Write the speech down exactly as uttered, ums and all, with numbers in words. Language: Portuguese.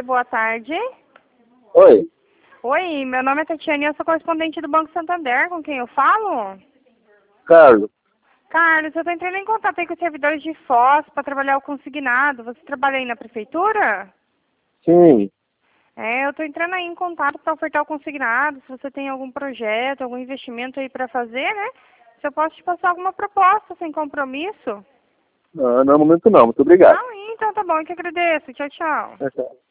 Oi, boa tarde. Oi, Oi, meu nome é Tatiane e eu sou correspondente do Banco Santander. Com quem eu falo? Carlos. Carlos, eu estou entrando em contato aí com os servidores de Foz para trabalhar o consignado. Você trabalha aí na prefeitura? Sim. É, eu estou entrando aí em contato para ofertar o consignado. Se você tem algum projeto, algum investimento aí para fazer, né? Se eu posso te passar alguma proposta sem compromisso. Não, no momento não. Muito obrigado. Não, então tá bom, eu que agradeço. Tchau, tchau. Tchau, tchau.